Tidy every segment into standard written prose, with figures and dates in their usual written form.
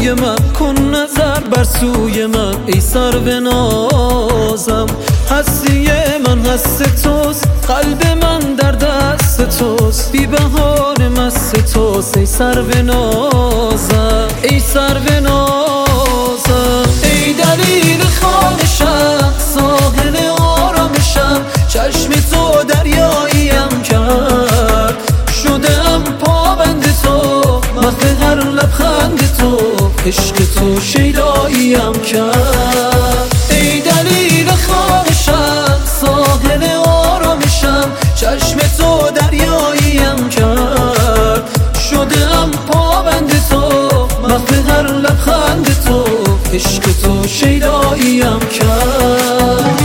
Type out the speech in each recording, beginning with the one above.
روی من، کن نظر بر سوی من ای سرو نازم. هستی من هست توست، قلب من در دست توست، بی بهانه مست توست ای سرو نازم، ای سرو نازم. ای دلیل خانشم، ساحل آرامشم، چشم تو دریاییم کرد، شدم پابند تو، محو هر لبخند تو، عشق تو شیداییم کرد. ای دلیل خواهشم، ساحل آرامشم، چشم تو دریاییم کرد، شدم پابند تو، محو هر لبخند تو، عشق تو شیداییم کرد.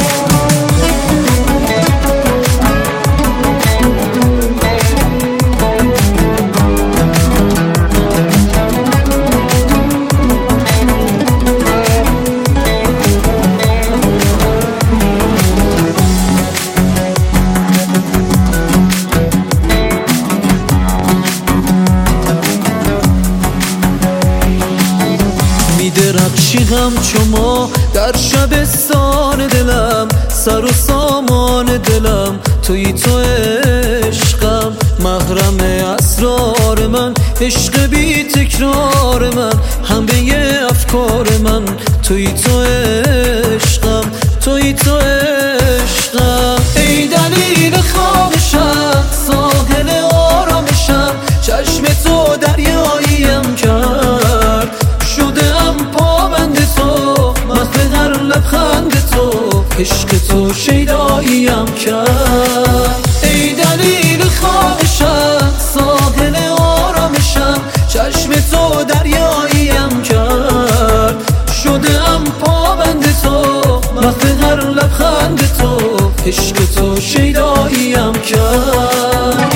درخشی همچو ما در شبستان دلم، سر و سامان دلم توی تو عشقم، محرم اسرار من، عشق بی تکرار من، همه افکار من توی تو عشقم، توی تو عشقم. ای دلیل خواهشم، ساحل آرامشم، چشم تو دریاییم کرد، شدم پابند تو، محو هر لبخند تو، عشق تو شیداییم کرد. ای دلیل خواهشم، ساحل آرامشم، چشم تو دریاییم کرد، شدم پابند تو، محو هر لبخند تو، عشق تو شیداییم کرد.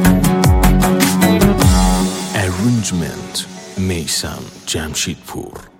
Arrangement میثم جمشیدپور.